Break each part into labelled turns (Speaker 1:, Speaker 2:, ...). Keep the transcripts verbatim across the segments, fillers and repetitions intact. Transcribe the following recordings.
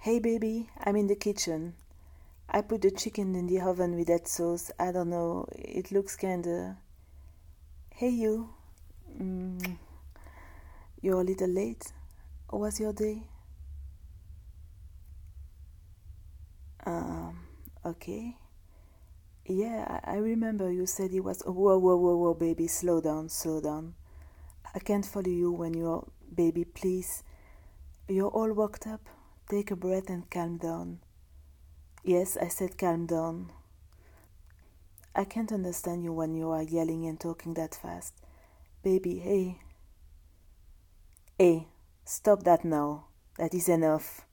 Speaker 1: Hey baby, I'm in the kitchen. I put the chicken in the oven with that sauce. I don't know, it looks kinda. Hey you. Mm, you're a little late. How was your day? Um, okay. Yeah, I, I remember you said it was. Whoa, whoa, whoa, whoa, baby, slow down, slow down. I can't follow you when you're. Baby, please. You're all worked up. Take a breath and calm down. Yes, I said calm down. I can't understand you when you are yelling and talking that fast. Baby, hey. Hey, stop that now. That is enough.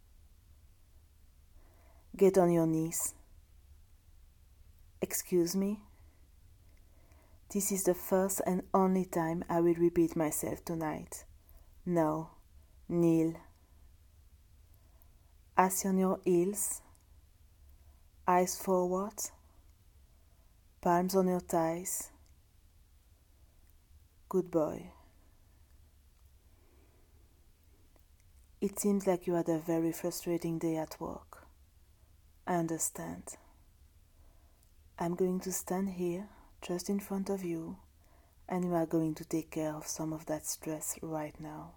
Speaker 1: Get on your knees. Excuse me? This is the first and only time I will repeat myself tonight. Now, kneel. Eyes on your heels. Eyes forward. Palms on your thighs. Good boy. It seems like you had a very frustrating day at work. I understand. I'm going to stand here, just in front of you, and you are going to take care of some of that stress right now.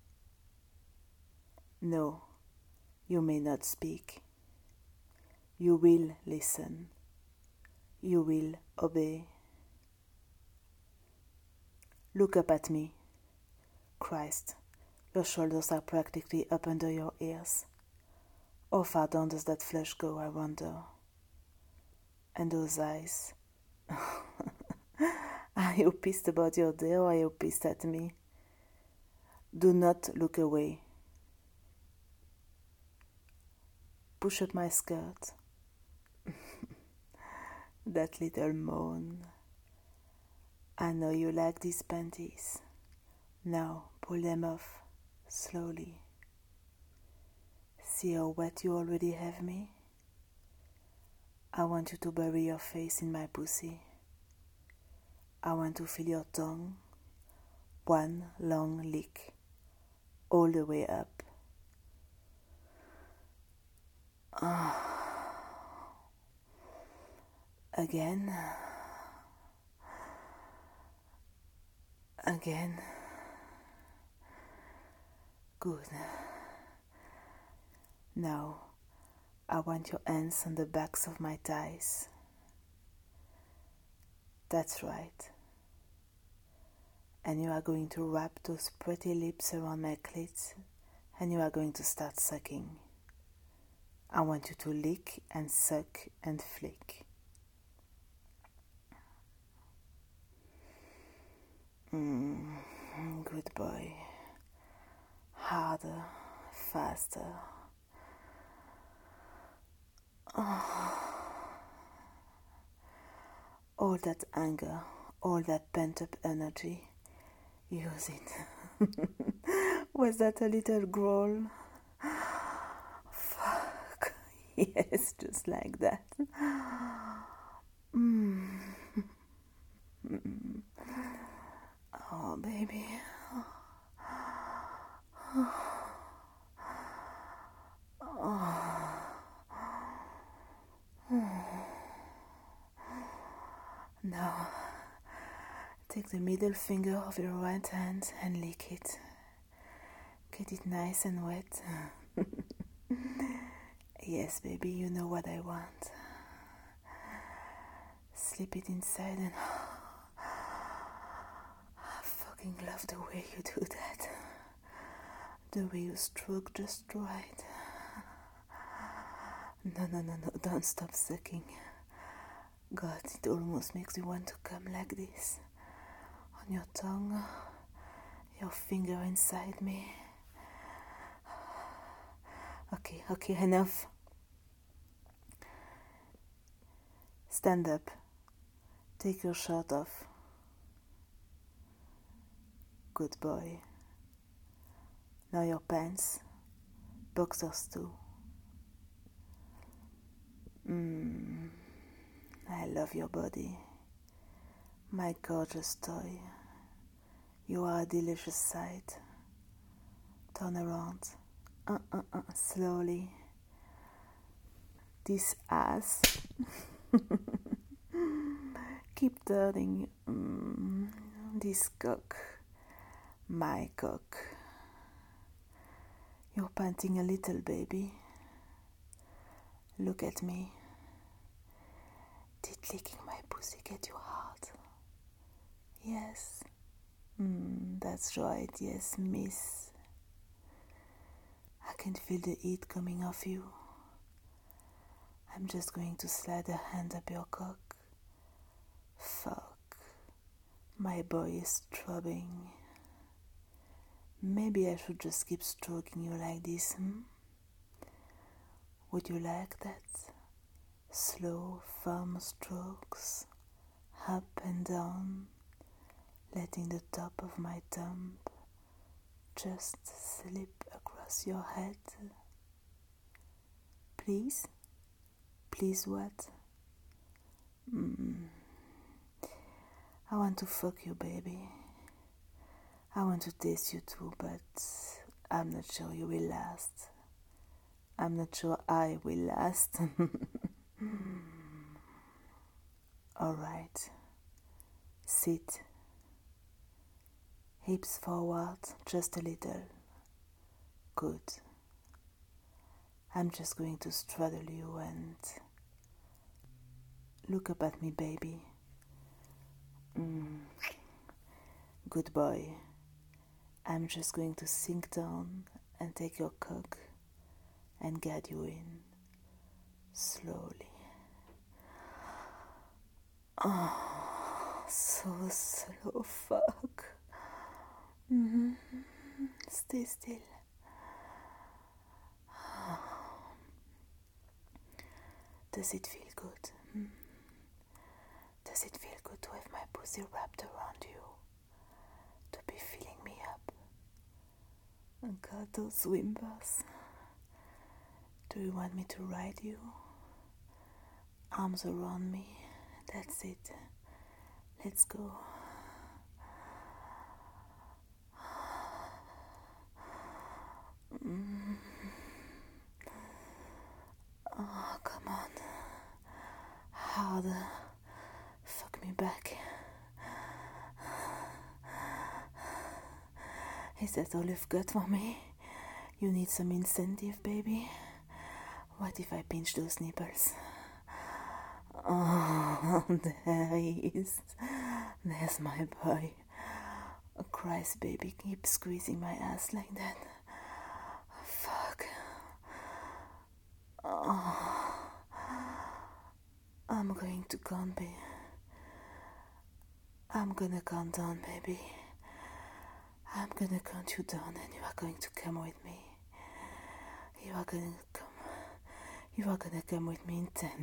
Speaker 1: No, you may not speak. You will listen. You will obey. Look up at me. Christ, your shoulders are practically up under your ears. How far down does that flesh go, I wonder? And those eyes. Are you pissed about your day or are you pissed at me? Do not look away. Push up my skirt. That little moan. I know you like these panties. Now pull them off, slowly. See how wet you already have me? I want you to bury your face in my pussy. I want to feel your tongue, one long lick, all the way up. Oh. Again. Again. Good. Now, I want your hands on the backs of my thighs. That's right. And you are going to wrap those pretty lips around my clit, and you are going to start sucking. I want you to lick and suck and flick. Mm, good boy. Harder, faster. Oh. All that anger, all that pent-up energy, use it. Was that a little growl? Fuck. Yes, just like that. Mm. Oh, baby. Oh. Now, take the middle finger of your right hand and lick it. Get it nice and wet. Yes, baby, you know what I want. Slip it inside and I fucking love the way you do that. The way you stroke just right. No, no, no, no, don't stop sucking. God, it almost makes me want to come like this. On your tongue, your finger inside me. Okay, okay, enough. Stand up. Take your shirt off. Good boy. Now your pants. Boxers too. Mmm. I love your body. My gorgeous toy. You are a delicious sight. Turn around. Uh, uh, uh, slowly. This ass. Keep turning. Mm, this cock. My cock. You're panting a little, baby. Look at me. Did licking my pussy get you hard? Yes. Mm, that's right, yes, miss. I can feel the heat coming off you. I'm just going to slide a hand up your cock. Fuck. My boy is throbbing. Maybe I should just keep stroking you like this, hmm? Would you like that? Slow, firm strokes, up and down, letting the top of my thumb just slip across your head. Please? Please what? Mm. I want to fuck you, baby. I want to taste you too, but I'm not sure you will last. I'm not sure I will last. Alright. Sit. Hips forward, just a little. Good. I'm just going to straddle you and look up at me, baby. Mm. Good boy. I'm just going to sink down and take your cock and guide you in slowly. Oh, so slow, fuck. Mm-hmm. Stay still. Does it feel good? Hmm? Does it feel good to have my pussy wrapped around you? To be filling me up? Oh God, those whimpers. Do you want me to ride you? Arms around me. That's it. Let's go. Mm. Oh, come on. Harder. Fuck me back. Is that all you've got for me? You need some incentive, baby? What if I pinch those nipples? Oh, there he is. There's my boy. Oh, Christ, baby, keep squeezing my ass like that. Fuck. Oh. I'm going to count, baby. I'm gonna count down, baby. I'm gonna count you down and you are going to come with me. You are gonna come. You are gonna come with me in ten.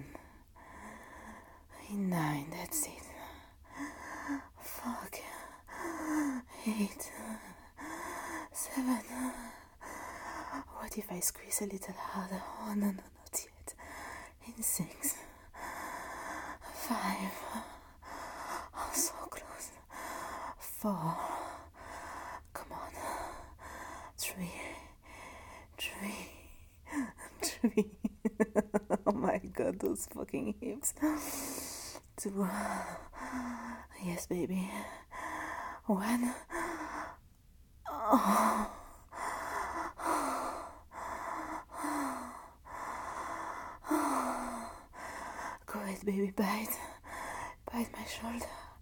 Speaker 1: In nine, that's it. Fuck. Eight. Seven. What if I squeeze a little harder? Oh, no, no, not yet. In six. Five. Oh, so close. Four. Come on. Three. Three. Three. Oh my God, those fucking hips. Two. Yes, baby. One. Oh. Go ahead, baby, bite. Bite my shoulder.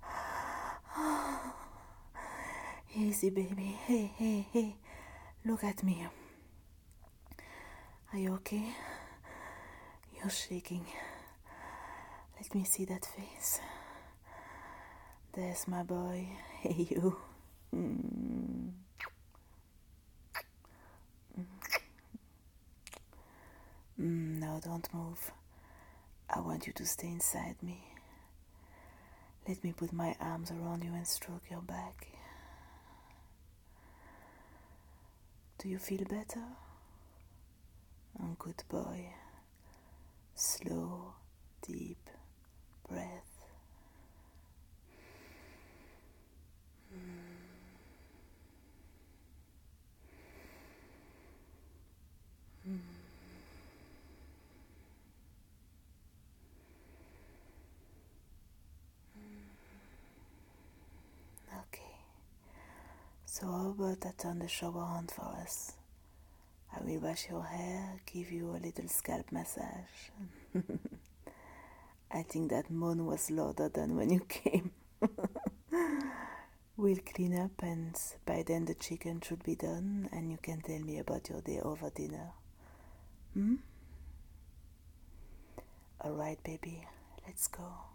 Speaker 1: Easy, baby. Hey, hey, hey. Look at me. Are you okay? You're shaking. Let me see that face. There's my boy. Hey, you. Mm. Mm, no, don't move. I want you to stay inside me. Let me put my arms around you and stroke your back. Do you feel better? Oh, good boy. Slow, deep breath. So how about I turn the shower on for us? I will wash your hair, give you a little scalp massage. I think that moan was louder than when you came. We'll clean up and by then the chicken should be done and you can tell me about your day over dinner. Hmm? Alright, baby, let's go.